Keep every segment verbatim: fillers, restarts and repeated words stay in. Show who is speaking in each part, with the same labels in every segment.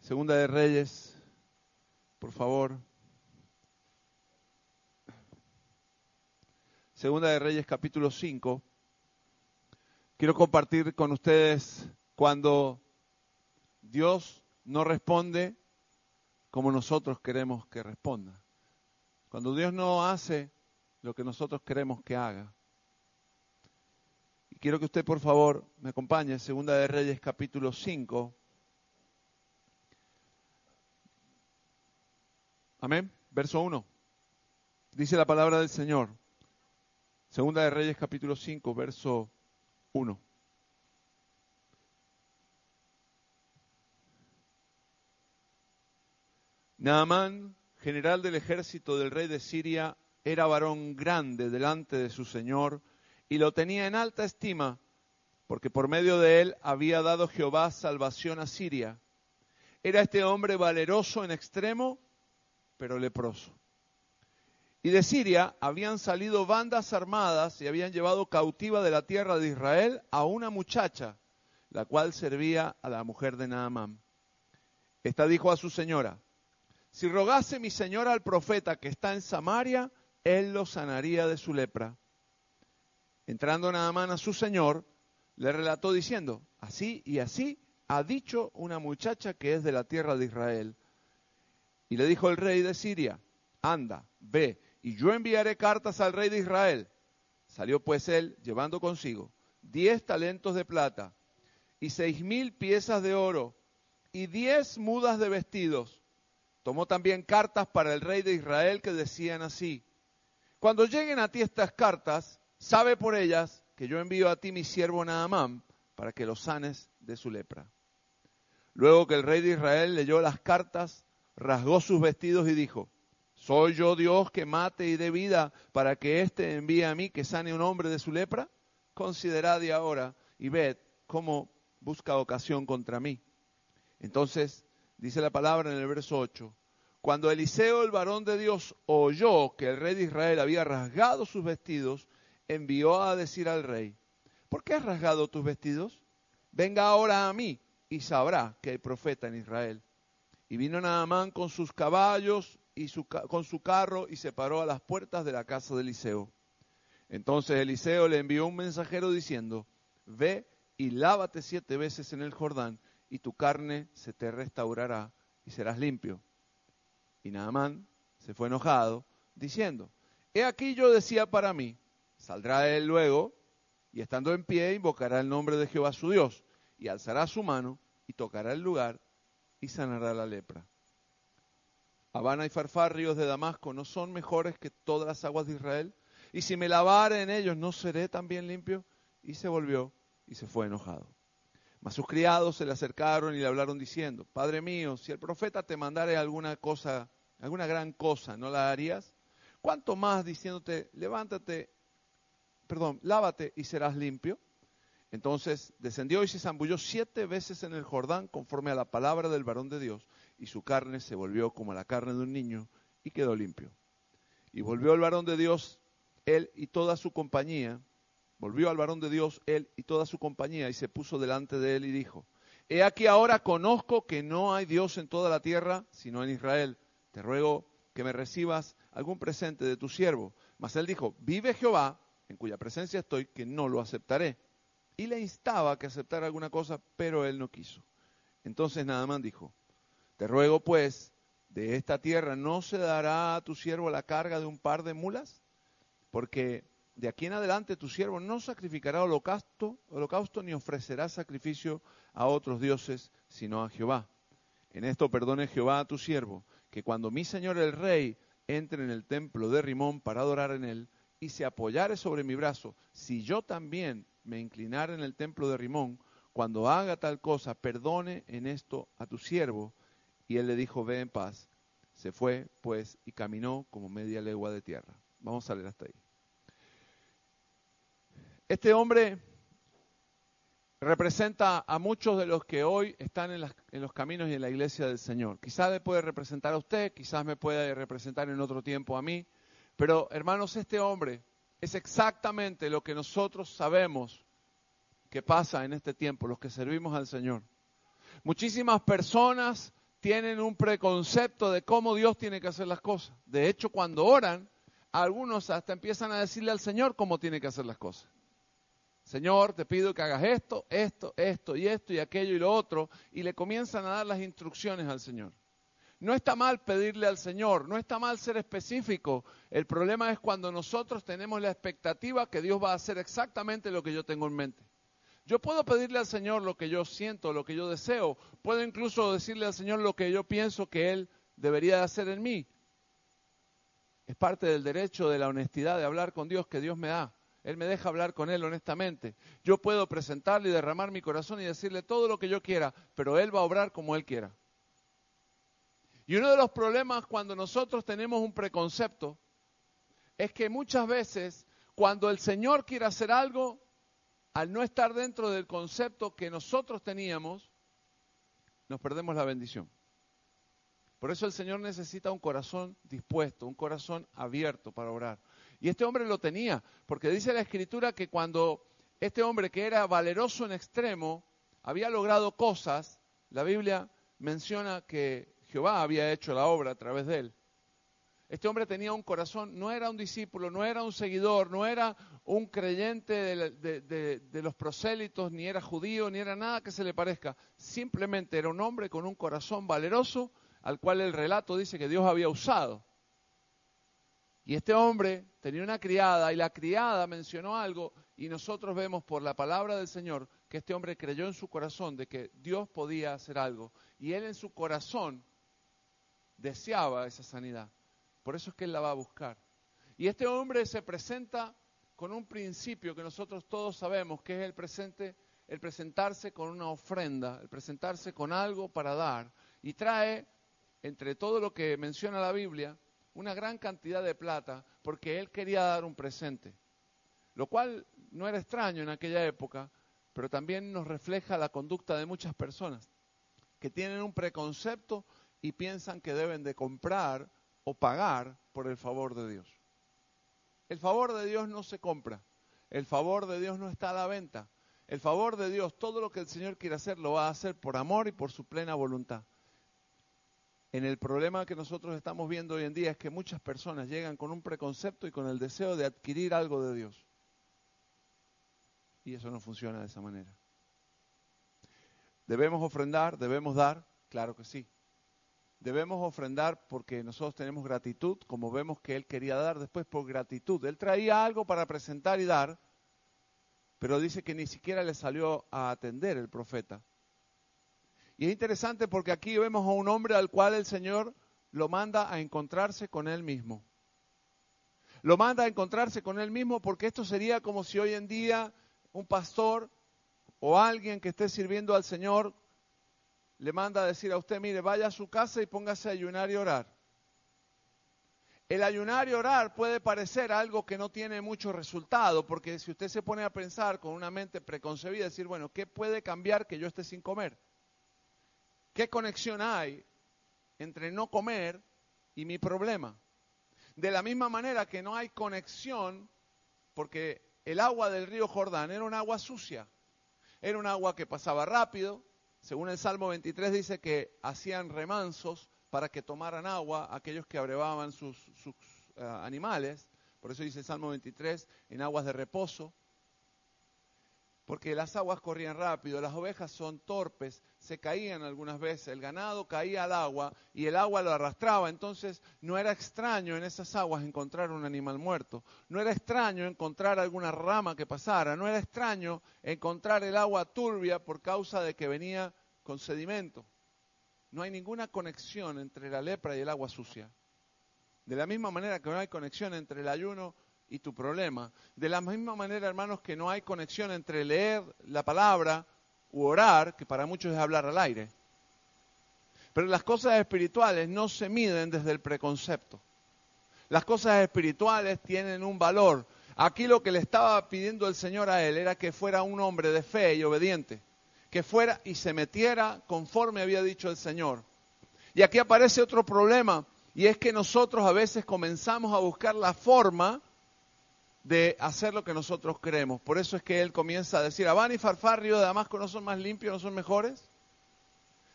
Speaker 1: Segunda de Reyes, por favor. Segunda de Reyes, capítulo cinco. Quiero compartir con ustedes cuando Dios no responde como nosotros queremos que responda. Cuando Dios no hace lo que nosotros queremos que haga. Y quiero que usted, por favor, me acompañe. Segunda de Reyes, capítulo cinco. Amén. Verso uno. Dice la palabra del Señor. Segunda de Reyes, capítulo cinco, verso uno. Naamán, general del ejército del rey de Siria, era varón grande delante de su señor y lo tenía en alta estima, porque por medio de él había dado Jehová salvación a Siria. Era este hombre valeroso en extremo, pero leproso. Y de Siria habían salido bandas armadas y habían llevado cautiva de la tierra de Israel a una muchacha, la cual servía a la mujer de Naamán. Esta dijo a su señora: si rogase mi señora al profeta que está en Samaria, él lo sanaría de su lepra. Entrando Naamán a su señor, le relató diciendo: así y así ha dicho una muchacha que es de la tierra de Israel. Y le dijo el rey de Siria: anda, ve, y yo enviaré cartas al rey de Israel. Salió pues él, llevando consigo diez talentos de plata, y seis mil piezas de oro, y diez mudas de vestidos. Tomó también cartas para el rey de Israel que decían así: cuando lleguen a ti estas cartas, sabe por ellas que yo envío a ti mi siervo Naamán, para que lo sanes de su lepra. Luego que el rey de Israel leyó las cartas, rasgó sus vestidos y dijo: ¿soy yo Dios que mate y dé vida para que éste envíe a mí que sane un hombre de su lepra? Considerad y ahora y ved cómo busca ocasión contra mí. Entonces, dice la palabra en el verso ocho, cuando Eliseo, el varón de Dios, oyó que el rey de Israel había rasgado sus vestidos, envió a decir al rey: ¿por qué has rasgado tus vestidos? Venga ahora a mí y sabrá que hay profeta en Israel. Y vino Naamán con sus caballos y su, con su carro y se paró a las puertas de la casa de Eliseo. Entonces Eliseo le envió un mensajero diciendo: ve y lávate siete veces en el Jordán, y tu carne se te restaurará y serás limpio. Y Naamán se fue enojado, diciendo: he aquí yo decía para mí, saldrá él luego, y estando en pie invocará el nombre de Jehová su Dios, y alzará su mano, y tocará el lugar, y sanará la lepra. Habana y Farfar, ríos de Damasco, ¿no son mejores que todas las aguas de Israel? Y si me lavare en ellos, ¿no seré también limpio? Y se volvió y se fue enojado. Mas sus criados se le acercaron y le hablaron diciendo: Padre mío, si el profeta te mandare alguna cosa, alguna gran cosa, ¿no la harías? ¿Cuánto más diciéndote: levántate, perdón, lávate y serás limpio? Entonces descendió y se zambulló siete veces en el Jordán conforme a la palabra del varón de Dios, y su carne se volvió como la carne de un niño y quedó limpio. Y volvió el varón de Dios, él y toda su compañía, volvió al varón de Dios, él y toda su compañía, y se puso delante de él y dijo: he aquí ahora conozco que no hay Dios en toda la tierra, sino en Israel. Te ruego que me recibas algún presente de tu siervo. Mas él dijo: vive Jehová, en cuya presencia estoy, que no lo aceptaré. Y le instaba a que aceptara alguna cosa, pero él no quiso. Entonces Naamán dijo: te ruego pues, de esta tierra no se dará a tu siervo la carga de un par de mulas, porque de aquí en adelante tu siervo no sacrificará holocausto, holocausto ni ofrecerá sacrificio a otros dioses, sino a Jehová. En esto perdone Jehová a tu siervo, que cuando mi señor el rey entre en el templo de Rimón para adorar en él, y se apoyare sobre mi brazo, si yo también me inclinare en el templo de Rimón, cuando haga tal cosa, perdone en esto a tu siervo. Y él le dijo: ve en paz. Se fue, pues, y caminó como media legua de tierra. Vamos a leer hasta ahí. Este hombre representa a muchos de los que hoy están en, las, en los caminos y en la iglesia del Señor. Quizás le puede representar a usted, quizás me puede representar en otro tiempo a mí, pero hermanos, este hombre es exactamente lo que nosotros sabemos que pasa en este tiempo, los que servimos al Señor. Muchísimas personas tienen un preconcepto de cómo Dios tiene que hacer las cosas. De hecho, cuando oran, algunos hasta empiezan a decirle al Señor cómo tiene que hacer las cosas. Señor, te pido que hagas esto, esto, esto y esto y aquello y lo otro, y le comienzan a dar las instrucciones al Señor. No está mal pedirle al Señor, no está mal ser específico. El problema es cuando nosotros tenemos la expectativa que Dios va a hacer exactamente lo que yo tengo en mente. Yo puedo pedirle al Señor lo que yo siento, lo que yo deseo. Puedo incluso decirle al Señor lo que yo pienso que Él debería de hacer en mí. Es parte del derecho de la honestidad de hablar con Dios que Dios me da. Él me deja hablar con Él honestamente. Yo puedo presentarle y derramar mi corazón y decirle todo lo que yo quiera, pero Él va a obrar como Él quiera. Y uno de los problemas cuando nosotros tenemos un preconcepto es que muchas veces cuando el Señor quiere hacer algo, al no estar dentro del concepto que nosotros teníamos, nos perdemos la bendición. Por eso el Señor necesita un corazón dispuesto, un corazón abierto para orar. Y este hombre lo tenía, porque dice la Escritura que cuando este hombre que era valeroso en extremo, había logrado cosas, la Biblia menciona que Jehová había hecho la obra a través de él. Este hombre tenía un corazón, no era un discípulo, no era un seguidor, no era un creyente de, de, de, de los prosélitos, ni era judío, ni era nada que se le parezca. Simplemente era un hombre con un corazón valeroso, al cual el relato dice que Dios había usado. Y este hombre tenía una criada, y la criada mencionó algo, y nosotros vemos por la palabra del Señor que este hombre creyó en su corazón de que Dios podía hacer algo. Y él en su corazón deseaba esa sanidad. Por eso es que él la va a buscar. Y este hombre se presenta con un principio que nosotros todos sabemos, que es el presente, el presentarse con una ofrenda, el presentarse con algo para dar. Y trae, entre todo lo que menciona la Biblia, una gran cantidad de plata, porque él quería dar un presente. Lo cual no era extraño en aquella época, pero también nos refleja la conducta de muchas personas, que tienen un preconcepto y piensan que deben de comprar o pagar por el favor de Dios. El favor de Dios no se compra. El favor de Dios no está a la venta. El favor de Dios, todo lo que el Señor quiere hacer, lo va a hacer por amor y por su plena voluntad. En el problema que nosotros estamos viendo hoy en día es que muchas personas llegan con un preconcepto y con el deseo de adquirir algo de Dios. Y eso no funciona de esa manera. ¿Debemos ofrendar? ¿Debemos dar? Claro que sí. Debemos ofrendar porque nosotros tenemos gratitud, como vemos que él quería dar después por gratitud. Él traía algo para presentar y dar, pero dice que ni siquiera le salió a atender el profeta. Y es interesante porque aquí vemos a un hombre al cual el Señor lo manda a encontrarse con él mismo. Lo manda a encontrarse con él mismo porque esto sería como si hoy en día un pastor o alguien que esté sirviendo al Señor le manda a decir a usted, mire, vaya a su casa y póngase a ayunar y orar. El ayunar y orar puede parecer algo que no tiene mucho resultado, porque si usted se pone a pensar con una mente preconcebida, decir, bueno, ¿qué puede cambiar que yo esté sin comer? ¿Qué conexión hay entre no comer y mi problema? De la misma manera que no hay conexión, porque el agua del río Jordán era un agua sucia, era un agua que pasaba rápido. Según el Salmo veintitrés dice que hacían remansos para que tomaran agua aquellos que abrevaban sus, sus uh, animales. Por eso dice el Salmo veintitrés, en aguas de reposo. Porque las aguas corrían rápido, las ovejas son torpes, se caían algunas veces, el ganado caía al agua y el agua lo arrastraba. Entonces no era extraño en esas aguas encontrar un animal muerto, no era extraño encontrar alguna rama que pasara, no era extraño encontrar el agua turbia por causa de que venía con sedimento. No hay ninguna conexión entre la lepra y el agua sucia. De la misma manera que no hay conexión entre el ayuno y tu problema. De la misma manera, hermanos, que no hay conexión entre leer la palabra u orar, que para muchos es hablar al aire. Pero las cosas espirituales no se miden desde el preconcepto. Las cosas espirituales tienen un valor. Aquí lo que le estaba pidiendo el Señor a él era que fuera un hombre de fe y obediente. Que fuera y se metiera conforme había dicho el Señor. Y aquí aparece otro problema, y es que nosotros a veces comenzamos a buscar la forma de hacer lo que nosotros creemos. Por eso es que él comienza a decir, Abán y Farfar, río de Damasco, ¿no son más limpios, no son mejores?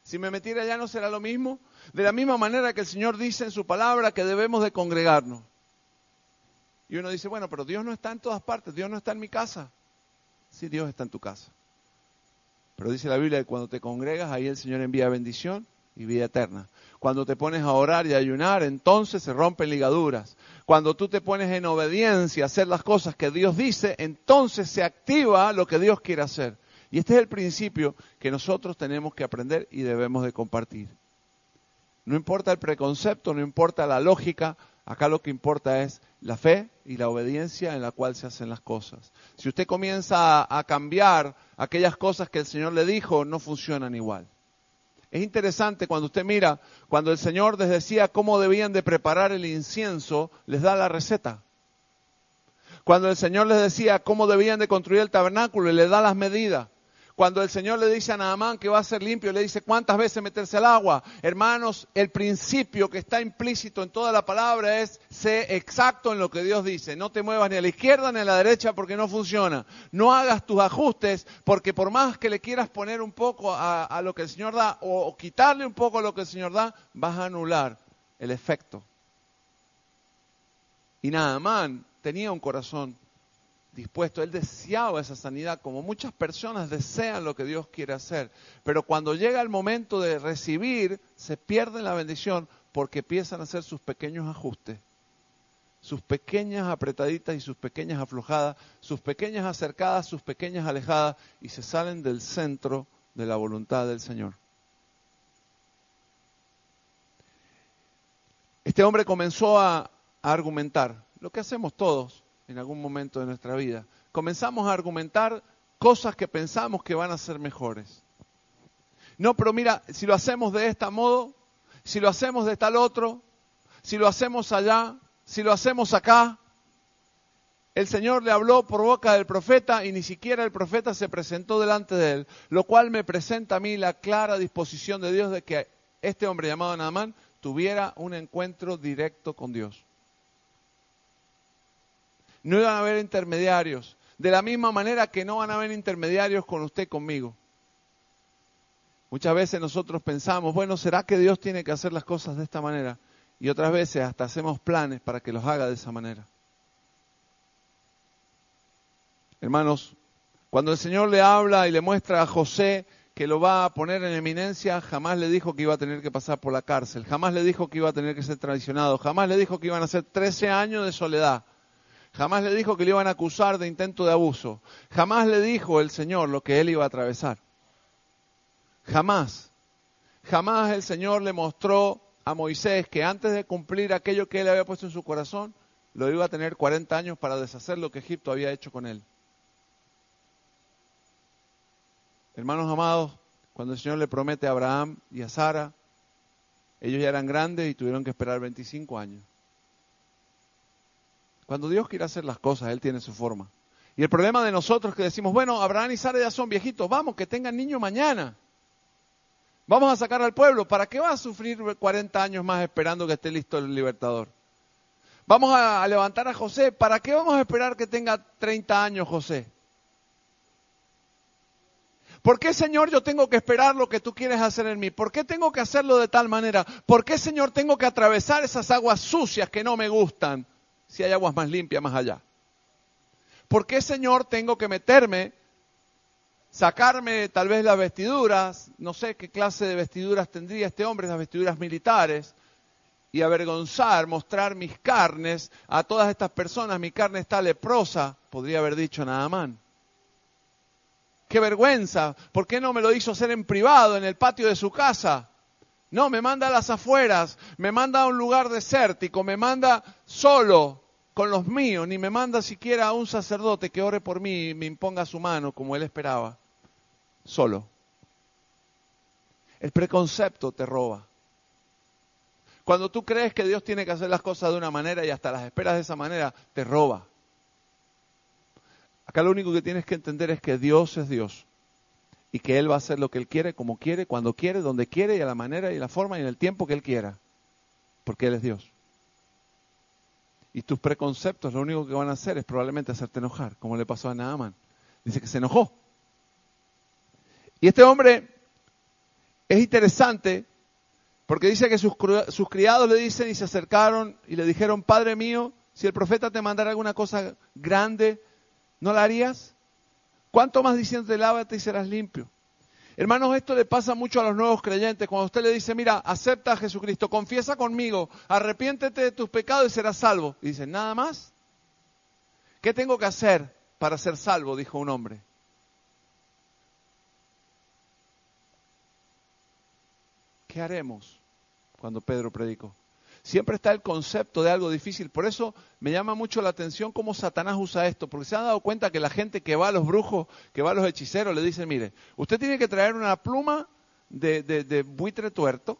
Speaker 1: Si me metiera allá no será lo mismo. De la misma manera que el Señor dice en su palabra que debemos de congregarnos. Y uno dice, bueno, pero Dios no está en todas partes, Dios no está en mi casa. Sí, Dios está en tu casa. Pero dice la Biblia que cuando te congregas, ahí el Señor envía bendición y vida eterna. Cuando te pones a orar y a ayunar, entonces se rompen ligaduras. Cuando tú te pones en obediencia a hacer las cosas que Dios dice, entonces se activa lo que Dios quiere hacer. Y este es el principio que nosotros tenemos que aprender y debemos de compartir. No importa el preconcepto, no importa la lógica, acá lo que importa es la fe y la obediencia en la cual se hacen las cosas. Si usted comienza a, a cambiar aquellas cosas que el Señor le dijo, no funcionan igual. Es interesante cuando usted mira, cuando el Señor les decía cómo debían de preparar el incienso, les da la receta. Cuando el Señor les decía cómo debían de construir el tabernáculo, les da las medidas. Cuando el Señor le dice a Naamán que va a ser limpio, le dice cuántas veces meterse al agua. Hermanos, el principio que está implícito en toda la palabra es sé exacto en lo que Dios dice. No te muevas ni a la izquierda ni a la derecha porque no funciona. No hagas tus ajustes porque por más que le quieras poner un poco a, a lo que el Señor da o, o quitarle un poco a lo que el Señor da, vas a anular el efecto. Y Naamán tenía un corazón dispuesto, él deseaba esa sanidad, como muchas personas desean lo que Dios quiere hacer, pero cuando llega el momento de recibir, se pierde la bendición porque empiezan a hacer sus pequeños ajustes, sus pequeñas apretaditas y sus pequeñas aflojadas, sus pequeñas acercadas, sus pequeñas alejadas, y se salen del centro de la voluntad del Señor. Este hombre comenzó a, a argumentar, lo que hacemos todos en algún momento de nuestra vida. Comenzamos a argumentar cosas que pensamos que van a ser mejores. No, pero mira, si lo hacemos de este modo, si lo hacemos de tal otro, si lo hacemos allá, si lo hacemos acá. El Señor le habló por boca del profeta y ni siquiera el profeta se presentó delante de él, lo cual me presenta a mí la clara disposición de Dios de que este hombre llamado Naamán tuviera un encuentro directo con Dios. No iban a haber intermediarios, de la misma manera que no van a haber intermediarios con usted y conmigo. Muchas veces nosotros pensamos, bueno, ¿será que Dios tiene que hacer las cosas de esta manera? Y otras veces hasta hacemos planes para que los haga de esa manera. Hermanos, cuando el Señor le habla y le muestra a José que lo va a poner en eminencia, jamás le dijo que iba a tener que pasar por la cárcel, jamás le dijo que iba a tener que ser traicionado, jamás le dijo que iban a ser trece años de soledad. Jamás le dijo que le iban a acusar de intento de abuso. Jamás le dijo el Señor lo que él iba a atravesar. Jamás. Jamás el Señor le mostró a Moisés que antes de cumplir aquello que él había puesto en su corazón, lo iba a tener cuarenta años para deshacer lo que Egipto había hecho con él. Hermanos amados, cuando el Señor le promete a Abraham y a Sara, ellos ya eran grandes y tuvieron que esperar veinticinco años. Cuando Dios quiere hacer las cosas, Él tiene su forma. Y el problema de nosotros es que decimos, bueno, Abraham y Sara ya son viejitos, vamos, que tengan niños mañana. Vamos a sacar al pueblo. ¿Para qué va a sufrir cuarenta años más esperando que esté listo el libertador? Vamos a levantar a José. ¿Para qué vamos a esperar que tenga treinta años José? ¿Por qué, Señor, yo tengo que esperar lo que tú quieres hacer en mí? ¿Por qué tengo que hacerlo de tal manera? ¿Por qué, Señor, tengo que atravesar esas aguas sucias que no me gustan? Si hay aguas más limpias más allá. ¿Por qué, Señor, tengo que meterme, sacarme tal vez las vestiduras, no sé qué clase de vestiduras tendría este hombre, las vestiduras militares, y avergonzar, mostrar mis carnes a todas estas personas? Mi carne está leprosa, podría haber dicho Naamán. ¡Qué vergüenza! ¿Por qué no me lo hizo hacer en privado, en el patio de su casa? No, me manda a las afueras, me manda a un lugar desértico, me manda solo con los míos, ni me manda siquiera a un sacerdote que ore por mí y me imponga su mano como él esperaba. Solo. El preconcepto te roba. Cuando tú crees que Dios tiene que hacer las cosas de una manera y hasta las esperas de esa manera, te roba. Acá lo único que tienes que entender es que Dios es Dios. Y que Él va a hacer lo que Él quiere, como quiere, cuando quiere, donde quiere, y a la manera y la forma y en el tiempo que Él quiera. Porque Él es Dios. Y tus preconceptos lo único que van a hacer es probablemente hacerte enojar, como le pasó a Naamán. Dice que se enojó. Y este hombre, Es interesante porque dice que sus, sus criados le dicen y se acercaron y le dijeron, Padre mío, si el profeta te mandara alguna cosa grande, ¿no la harías? ¿Cuánto más diciéndote, lávate y serás limpio? Hermanos, esto le pasa mucho a los nuevos creyentes. Cuando usted le dice, mira, acepta a Jesucristo, confiesa conmigo, arrepiéntete de tus pecados y serás salvo. Y dicen, ¿nada más? ¿Qué tengo que hacer para ser salvo? Dijo un hombre. ¿Qué haremos cuando Pedro predicó? Siempre está el concepto de algo difícil. Por eso me llama mucho la atención cómo Satanás usa esto. Porque se han dado cuenta que la gente que va a los brujos, que va a los hechiceros, le dice, mire, usted tiene que traer una pluma de, de, de buitre tuerto,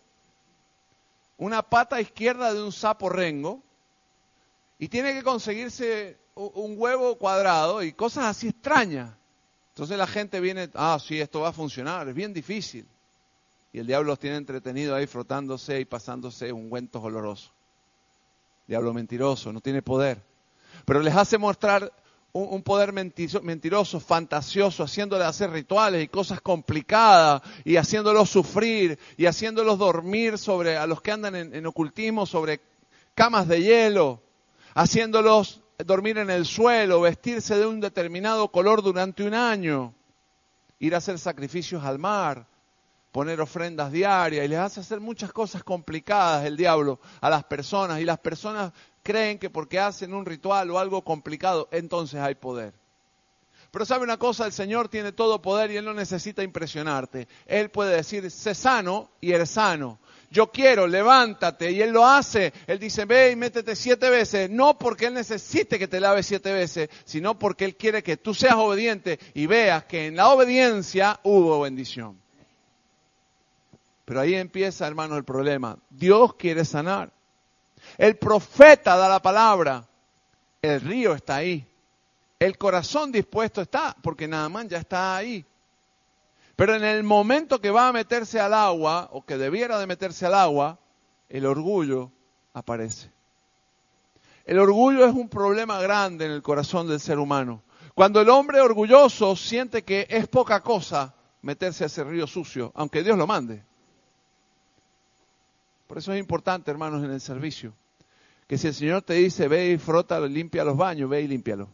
Speaker 1: una pata izquierda de un sapo rengo, y tiene que conseguirse un huevo cuadrado y cosas así extrañas. Entonces la gente viene, ah, sí, esto va a funcionar, es bien difícil. Y el diablo los tiene entretenidos ahí frotándose y pasándose ungüentos olorosos. Diablo mentiroso, no tiene poder. Pero les hace mostrar un, un poder mentiroso, mentiroso, fantasioso, haciéndoles hacer rituales y cosas complicadas, y haciéndolos sufrir, y haciéndolos dormir sobre, a los que andan en, en ocultismo, sobre camas de hielo, haciéndolos dormir en el suelo, vestirse de un determinado color durante un año, ir a hacer sacrificios al mar, poner ofrendas diarias, y les hace hacer muchas cosas complicadas el diablo a las personas, y las personas creen que porque hacen un ritual o algo complicado, entonces hay poder. Pero sabe una cosa, el Señor tiene todo poder y Él no necesita impresionarte. Él puede decir, sé sano y eres sano. Yo quiero, levántate, y Él lo hace. Él dice, ve y métete siete veces, no porque Él necesite que te laves siete veces, sino porque Él quiere que tú seas obediente y veas que en la obediencia hubo bendición. Pero ahí empieza, hermano, el problema. Dios quiere sanar. El profeta da la palabra. El río está ahí. El corazón dispuesto está, porque Naamán ya está ahí. Pero en el momento que va a meterse al agua, o que debiera de meterse al agua, el orgullo aparece. El orgullo es un problema grande en el corazón del ser humano. Cuando el hombre orgulloso siente que es poca cosa meterse a ese río sucio, aunque Dios lo mande. Por eso es importante, hermanos, en el servicio, que si el Señor te dice, ve y frota, limpia los baños, ve y límpialo.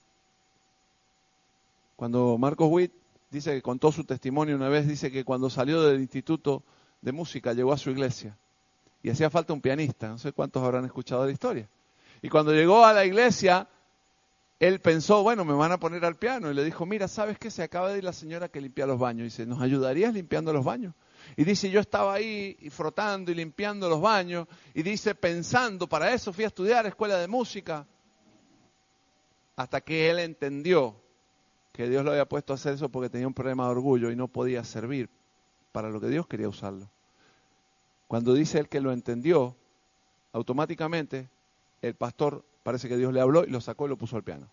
Speaker 1: Cuando Marcos Witt dice que contó su testimonio una vez, dice que cuando salió del instituto de música llegó a su iglesia y hacía falta un pianista, no sé cuántos habrán escuchado la historia. Y cuando llegó a la iglesia, él pensó, bueno, me van a poner al piano, y le dijo, mira, ¿sabes qué? Se acaba de ir la señora que limpia los baños. Y dice, ¿nos ayudarías limpiando los baños? Y dice, yo estaba ahí y frotando y limpiando los baños, y dice, pensando, para eso fui a estudiar escuela de música, hasta que él entendió que Dios lo había puesto a hacer eso porque tenía un problema de orgullo y no podía servir para lo que Dios quería usarlo. Cuando dice él que lo entendió, automáticamente el pastor, parece que Dios le habló y lo sacó y lo puso al piano.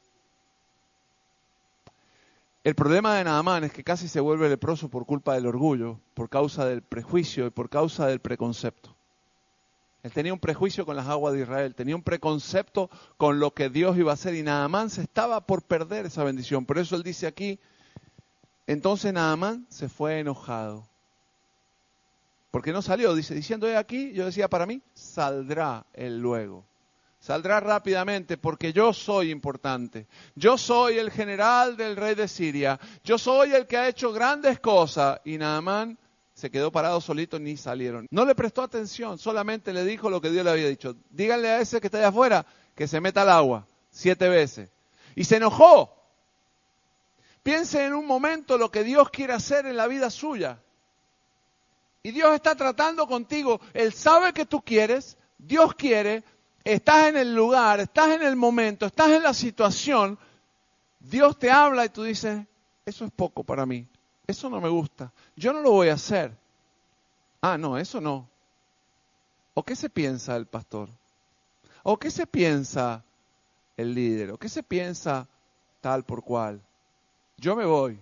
Speaker 1: El problema de Naamán es que casi se vuelve leproso por culpa del orgullo, por causa del prejuicio y por causa del preconcepto. Él tenía un prejuicio con las aguas de Israel, tenía un preconcepto con lo que Dios iba a hacer, y Naamán se estaba por perder esa bendición. Por eso él dice aquí, entonces Naamán se fue enojado. Porque no salió, dice, diciendo he aquí, yo decía para mí, saldrá él luego. Saldrá rápidamente porque yo soy importante. Yo soy el general del rey de Siria. Yo soy el que ha hecho grandes cosas. Y Naamán se quedó parado solito, ni salieron. No le prestó atención, solamente le dijo lo que Dios le había dicho. Díganle a ese que está allá afuera que se meta al agua siete veces. Y se enojó. Piense en un momento lo que Dios quiere hacer en la vida suya. Y Dios está tratando contigo. Él sabe que tú quieres, Dios quiere. Estás en el lugar, estás en el momento, estás en la situación, Dios te habla y tú dices, eso es poco para mí, eso no me gusta, yo no lo voy a hacer. Ah, no, eso no. ¿O qué se piensa el pastor? ¿O qué se piensa el líder? ¿O qué se piensa tal por cual? Yo me voy.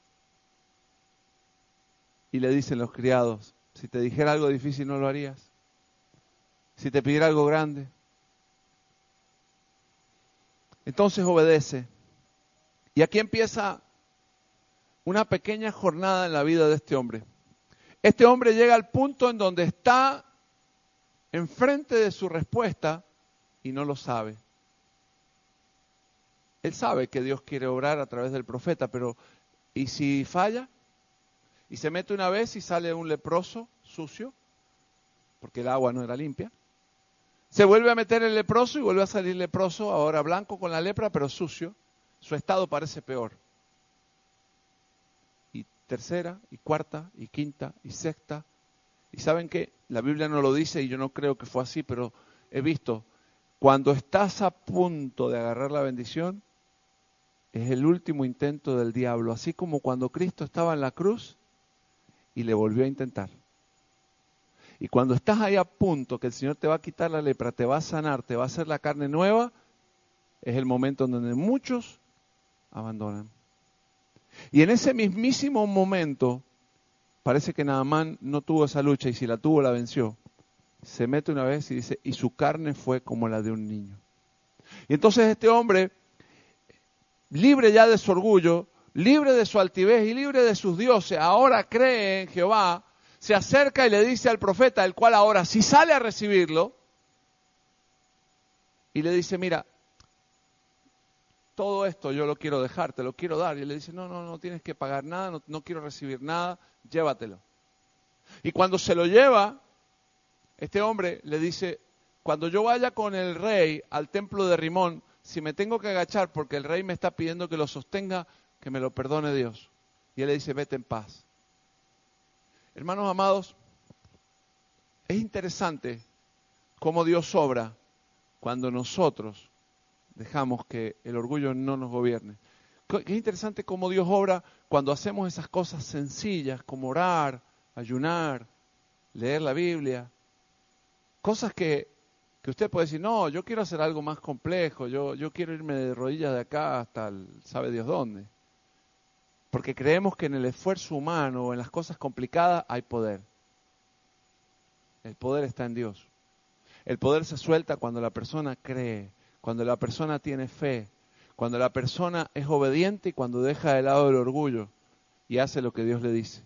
Speaker 1: Y le dicen los criados, si te dijera algo difícil no lo harías. Si te pidiera algo grande. Entonces obedece. Y aquí empieza una pequeña jornada en la vida de este hombre. Este hombre llega al punto en donde está enfrente de su respuesta y no lo sabe. Él sabe que Dios quiere obrar a través del profeta, pero ¿y si falla? ¿Y se mete una vez y sale un leproso sucio? Porque el agua no era limpia. Se vuelve a meter el leproso y vuelve a salir leproso, ahora blanco con la lepra, pero sucio. Su estado parece peor. Y tercera, y cuarta, y quinta, y sexta. Y ¿saben qué? La Biblia no lo dice y yo no creo que fue así, pero he visto, cuando estás a punto de agarrar la bendición, es el último intento del diablo. Así como cuando Cristo estaba en la cruz y le volvió a intentar. Y cuando estás ahí a punto, que el Señor te va a quitar la lepra, te va a sanar, te va a hacer la carne nueva, es el momento en donde muchos abandonan. Y en ese mismísimo momento, parece que Naamán no tuvo esa lucha y si la tuvo la venció. Se mete una vez y dice, y su carne fue como la de un niño. Y entonces este hombre, libre ya de su orgullo, libre de su altivez y libre de sus dioses, ahora cree en Jehová, se acerca y le dice al profeta, el cual ahora sí sale a recibirlo, y le dice, mira, todo esto yo lo quiero dejar, te lo quiero dar. Y él le dice, no, no, no tienes que pagar nada, no, no quiero recibir nada, llévatelo. Y cuando se lo lleva, este hombre le dice, cuando yo vaya con el rey al templo de Rimón, si me tengo que agachar porque el rey me está pidiendo que lo sostenga, que me lo perdone Dios. Y él le dice, vete en paz. Hermanos amados, es interesante cómo Dios obra cuando nosotros dejamos que el orgullo no nos gobierne. Es interesante cómo Dios obra cuando hacemos esas cosas sencillas como orar, ayunar, leer la Biblia. Cosas que, que usted puede decir, no, yo quiero hacer algo más complejo, yo, yo quiero irme de rodillas de acá hasta el, sabe Dios dónde. Porque creemos que en el esfuerzo humano o en las cosas complicadas hay poder. El poder está en Dios. El poder se suelta cuando la persona cree, cuando la persona tiene fe, cuando la persona es obediente y cuando deja de lado el orgullo y hace lo que Dios le dice.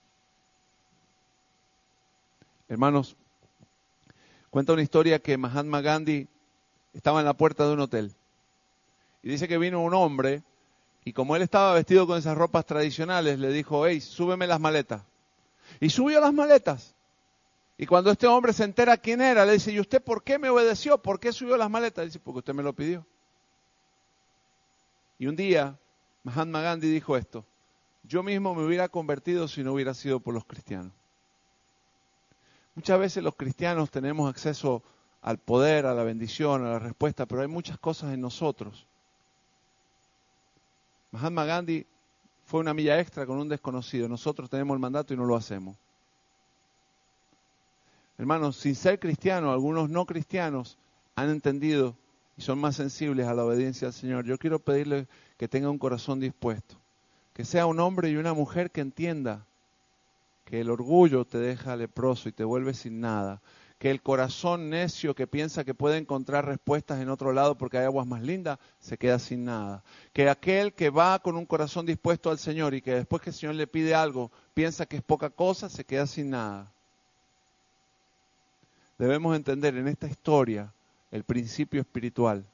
Speaker 1: Hermanos, cuenta una historia que Mahatma Gandhi estaba en la puerta de un hotel. Y dice que vino un hombre y como él estaba vestido con esas ropas tradicionales, le dijo, hey, súbeme las maletas. Y subió las maletas. Y cuando este hombre se entera quién era, le dice, ¿y usted por qué me obedeció? ¿Por qué subió las maletas? Dice, porque usted me lo pidió. Y un día, Mahatma Gandhi dijo esto, yo mismo me hubiera convertido si no hubiera sido por los cristianos. Muchas veces los cristianos tenemos acceso al poder, a la bendición, a la respuesta, pero hay muchas cosas en nosotros. Mahatma Gandhi fue una milla extra con un desconocido. Nosotros tenemos el mandato y no lo hacemos. Hermanos, sin ser cristianos, algunos no cristianos han entendido y son más sensibles a la obediencia al Señor. Yo quiero pedirle que tenga un corazón dispuesto, que sea un hombre y una mujer que entienda que el orgullo te deja leproso y te vuelve sin nada, que el corazón necio que piensa que puede encontrar respuestas en otro lado porque hay aguas más lindas, se queda sin nada. Que aquel que va con un corazón dispuesto al Señor y que después que el Señor le pide algo, piensa que es poca cosa, se queda sin nada. Debemos entender en esta historia el principio espiritual.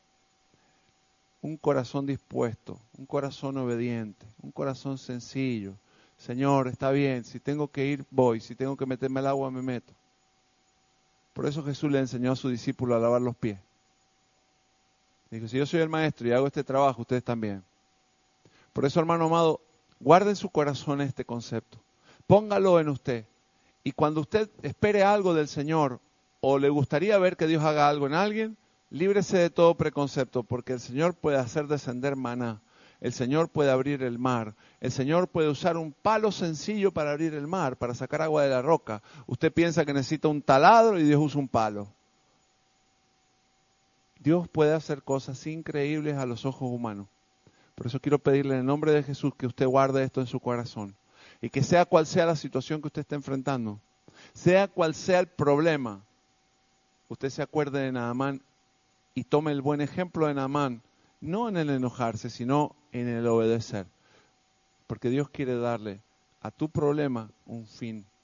Speaker 1: Un corazón dispuesto, un corazón obediente, un corazón sencillo. Señor, está bien, si tengo que ir, voy, si tengo que meterme al agua, me meto. Por eso Jesús le enseñó a sus discípulos a lavar los pies. Dijo, si yo soy el maestro y hago este trabajo, ustedes también. Por eso, hermano amado, guarde en su corazón este concepto. Póngalo en usted. Y cuando usted espere algo del Señor o le gustaría ver que Dios haga algo en alguien, líbrese de todo preconcepto, porque el Señor puede hacer descender maná. El Señor puede abrir el mar. El Señor puede usar un palo sencillo para abrir el mar, para sacar agua de la roca. Usted piensa que necesita un taladro y Dios usa un palo. Dios puede hacer cosas increíbles a los ojos humanos. Por eso quiero pedirle en el nombre de Jesús que usted guarde esto en su corazón. Y que sea cual sea la situación que usted esté enfrentando, sea cual sea el problema, usted se acuerde de Naamán y tome el buen ejemplo de Naamán, no en el enojarse, sino en el obedecer. Porque Dios quiere darle a tu problema un fin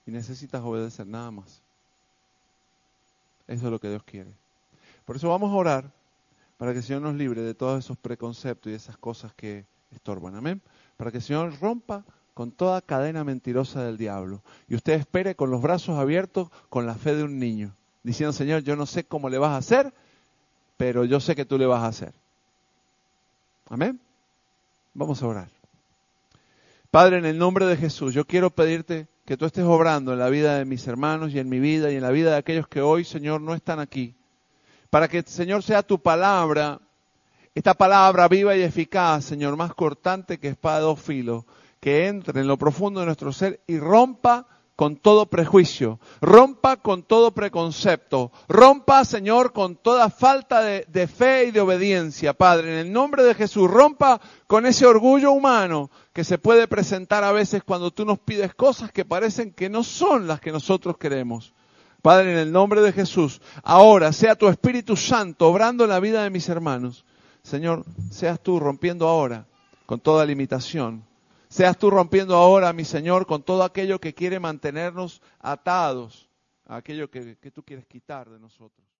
Speaker 1: y necesitas obedecer nada más. Eso es lo que Dios quiere. Por eso vamos a orar para que el Señor nos libre de todos esos preconceptos y esas cosas que estorban. Amén. Para que el Señor rompa con toda cadena mentirosa del diablo. Y usted espere con los brazos abiertos, con la fe de un niño, diciendo: Señor, yo no sé cómo le vas a hacer, pero yo sé que tú le vas a hacer. Amén. Vamos a orar. Padre, en el nombre de Jesús, yo quiero pedirte que tú estés obrando en la vida de mis hermanos y en mi vida y en la vida de aquellos que hoy, Señor, no están aquí. Para que, Señor, sea tu palabra, esta palabra viva y eficaz, Señor, más cortante que espada de dos filos, que entre en lo profundo de nuestro ser y rompa con todo prejuicio, rompa con todo preconcepto, rompa, Señor, con toda falta de, de fe y de obediencia, Padre, en el nombre de Jesús, rompa con ese orgullo humano que se puede presentar a veces cuando tú nos pides cosas que parecen que no son las que nosotros queremos. Padre, en el nombre de Jesús, ahora sea tu Espíritu Santo obrando en la vida de mis hermanos. Señor, seas tú rompiendo ahora con toda limitación. Seas tú rompiendo ahora, mi Señor, con todo aquello que quiere mantenernos atados a aquello que, que tú quieres quitar de nosotros.